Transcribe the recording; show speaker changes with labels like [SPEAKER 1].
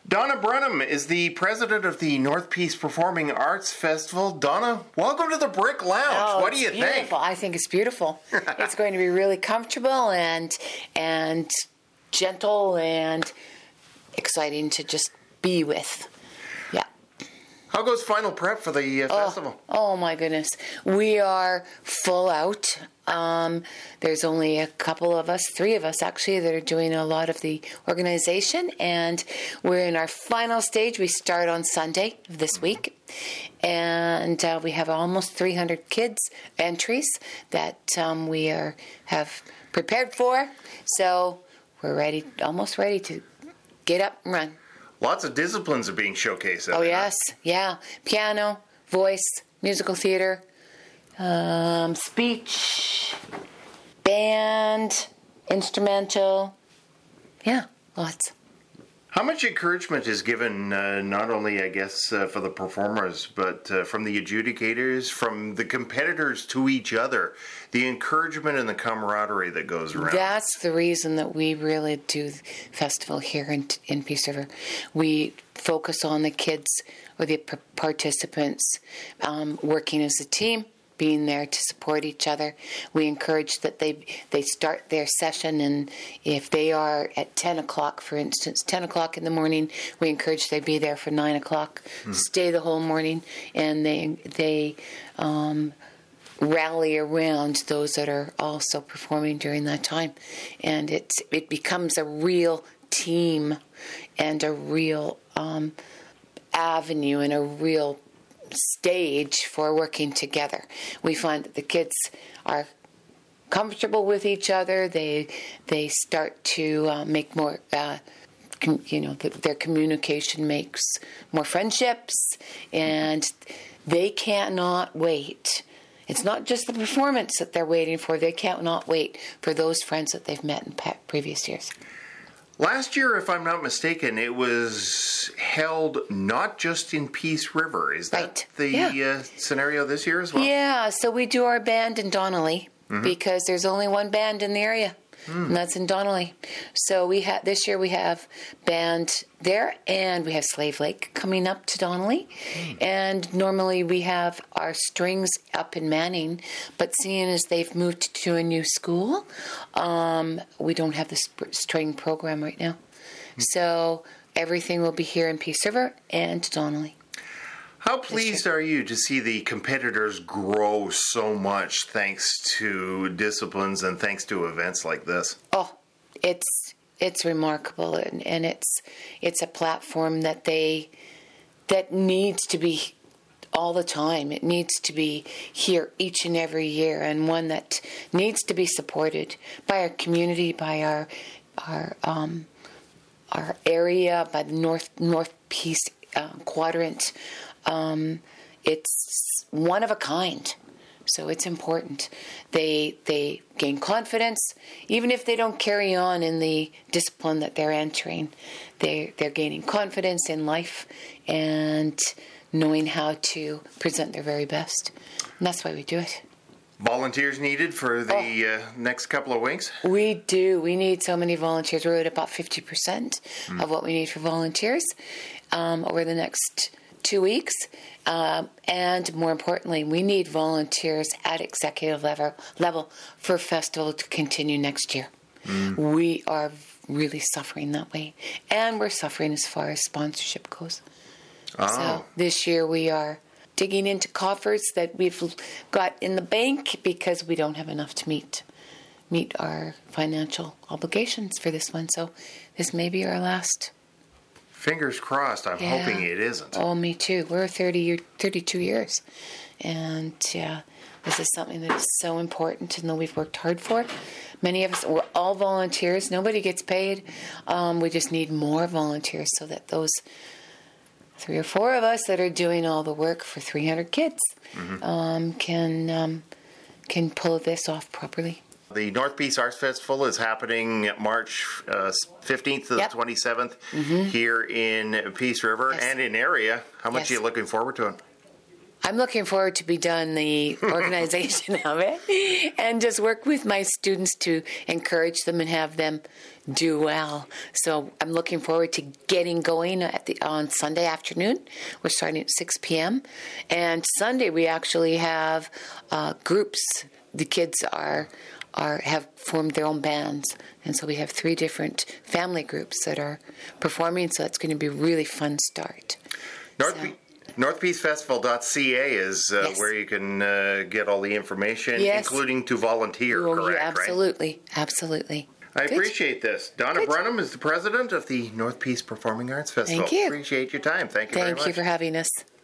[SPEAKER 1] Donna Brenham is the president of the North Peace Performing Arts Festival. Donna, welcome to the Brick Lounge. What do you think?
[SPEAKER 2] I think it's beautiful. It's going to be really comfortable and gentle and exciting to just be with. Yeah.
[SPEAKER 1] How goes final prep for the festival?
[SPEAKER 2] Oh my goodness. We are full out. There's only a couple of us, 3 of us actually, that are doing a lot of the organization, and we're in our final stage. We start on Sunday of this week, and we have almost 300 kids entries that we have prepared for. So we're almost ready to get up and run.
[SPEAKER 1] Lots of disciplines are being showcased.
[SPEAKER 2] Oh yes, yeah, piano, voice, musical theater. Speech, band, instrumental, yeah, lots.
[SPEAKER 1] How much encouragement is given, not only, I guess, for the performers, but from the adjudicators, from the competitors to each other, the encouragement and the camaraderie that goes around?
[SPEAKER 2] That's the reason that we really do the festival here in Peace River. We focus on the kids or the participants working as a team, being there to support each other. We encourage that they start their session, and if they are at 10 o'clock, for instance, 10 o'clock in the morning, we encourage they be there for 9 o'clock, stay the whole morning, and they rally around those that are also performing during that time. And it becomes a real team and a real avenue and a real stage for working together. We find that the kids are comfortable with each other. They start to make more, their communication makes more friendships, and they cannot wait. It's not just the performance that they're waiting for. They cannot wait for those friends that they've met in previous years.
[SPEAKER 1] Last year, if I'm not mistaken, it was held not just in Peace River. Is that the scenario this year as well?
[SPEAKER 2] Yeah, so we do our band in Donnelly because there's only one band in the area, and that's in Donnelly. So this year we have band there, and we have Slave Lake coming up to Donnelly. And normally we have our strings up in Manning, but seeing as they've moved to a new school, we don't have the string program right now. So everything will be here in Peace River and Donnelly.
[SPEAKER 1] How pleased are you to see the competitors grow so much thanks to disciplines and thanks to events like this?
[SPEAKER 2] Oh, it's remarkable, and it's a platform that needs to be all the time. It needs to be here each and every year, and one that needs to be supported by our community, by our area, by the North Peace quadrant. It's one of a kind, so it's important. They gain confidence, even if they don't carry on in the discipline that they're entering. They're gaining confidence in life and knowing how to present their very best, and that's why we do it.
[SPEAKER 1] Volunteers needed for the next couple of weeks? We
[SPEAKER 2] do. We need so many volunteers. We're at about 50% of what we need for volunteers over the next 2 weeks. And more importantly, we need volunteers at executive level for a festival to continue next year. We are really suffering that way. And we're suffering as far as sponsorship goes. So this year we are digging into coffers that we've got in the bank because we don't have enough to meet our financial obligations for this one. So this may be our last.
[SPEAKER 1] Fingers crossed. I'm hoping it isn't.
[SPEAKER 2] Oh, me too. We're 32 years. And this is something that is so important and that we've worked hard for. Many of us, we're all volunteers. Nobody gets paid. We just need more volunteers so that those 3 or 4 of us that are doing all the work for 300 kids can pull this off properly.
[SPEAKER 1] The North Peace Arts Festival is happening March 15th to the 27th here in Peace River and in area. How much are you looking forward to it?
[SPEAKER 2] I'm looking forward to be done the organization of it and just work with my students to encourage them and have them do well. So I'm looking forward to getting going on Sunday afternoon. We're starting at 6 p.m. And Sunday we actually have groups. The kids have formed their own bands. And so we have 3 different family groups that are performing. So it's going to be a really fun start.
[SPEAKER 1] NorthPeaceFestival.ca is
[SPEAKER 2] Yes.
[SPEAKER 1] where you can get all the information,
[SPEAKER 2] Yes.
[SPEAKER 1] including to volunteer, correct?
[SPEAKER 2] Absolutely.
[SPEAKER 1] Right?
[SPEAKER 2] Absolutely.
[SPEAKER 1] I
[SPEAKER 2] Good.
[SPEAKER 1] appreciate this. Donna
[SPEAKER 2] Good.
[SPEAKER 1] Brunham is the president of the North Peace Performing Arts Festival.
[SPEAKER 2] Thank you.
[SPEAKER 1] Appreciate your time. Thank you very much.
[SPEAKER 2] Thank you for having us.